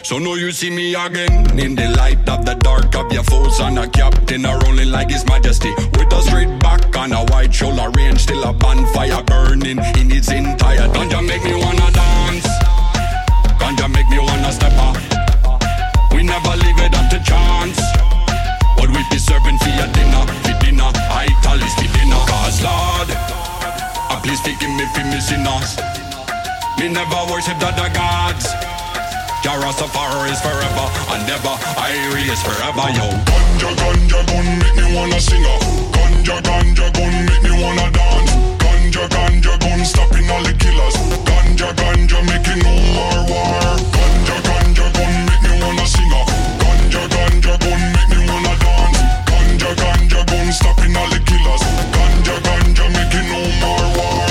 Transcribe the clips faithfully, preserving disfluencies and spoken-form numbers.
So now you see me again in the light of the dark of your foes, and a captain a rolling like His Majesty with a straight back and a wide shoulder range, still a bonfire burning in its entire. Ganja make me wanna dance, ganja make me wanna step up. We never leave it up to chance. What we be serving for your dinner, for dinner, I tell is for dinner. Cause Lord, uh, please forgive me for missing us. Me never worship the other gods. Jah Rastafari is forever and never. I is forever, yo. Ganja, ganja, gun make me wanna sing up. Ganja, ganja, gun make me wanna dance. Ganja, ganja, gun stopping all the killers. Ganja, ganja, making no more war. Ganja, ganja, gun make me wanna sing up. Ganja, ganja, gun make me wanna dance. Ganja, ganja, gun stopping all the killers. Ganja, ganja, making no more war.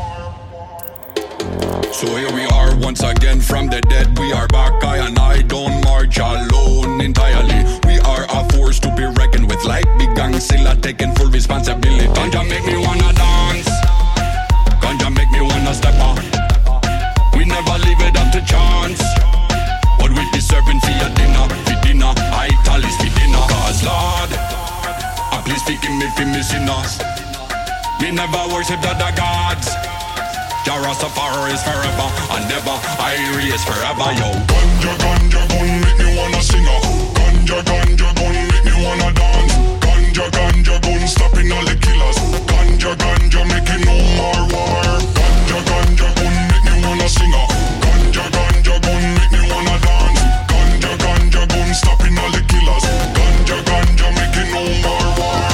So here we are once again from the dead. We are back, I and I don't march alone entirely. We are a force to be reckoned with, like big Gangzilla taking full responsibility. Ganja make me wanna dance, ganja make me wanna step up. We never leave it up to chance. What we be serving for your dinner, for dinner, I tell is for dinner. Cause Lord, uh, please forgive me for missing us. We never worship the other gods. Jah Rastafari is forever and never. I is forever, yo. Ganja, ganja, gun make me wanna sing up. Ganja, ganja, gun make me wanna dance. Ganja, ganja, gun stopping all the killers. Ganja, ganja, making no more war. Ganja, ganja, gun make me wanna sing up. Ganja, ganja, gun make me wanna dance. Ganja, ganja, gun stopping all the killers. Ganja, ganja, making no more war.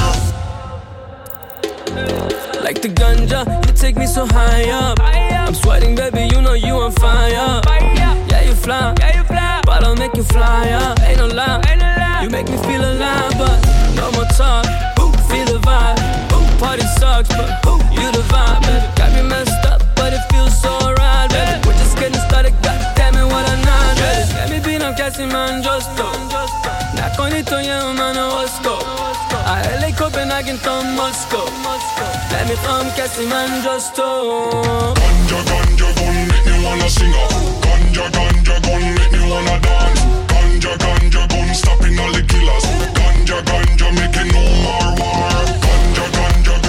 Like the ganja, you take me so high up. I'm sweating, baby, you know you on fire. Yeah, you fly, but I'll make you fly up. Ain't no lie, you make me feel alive, but no more talk. Feel the vibe, party sucks, but you the vibe, baby. Got me messed up, but it feels so right, baby. We're just getting started, goddammit, what a night, baby. Let me be no casi man, just go. Na conito yeah, man, what's go? I L A, Copenhagen, to Moscow. Let me come casi man, just go. Ganja, ganja, gun make me wanna sing up. Ganja, ganja, gun make me wanna dance. Ganja, ganja, gun stopping all the killers. Ganja, ganja, making no more war. Ganja, ganja,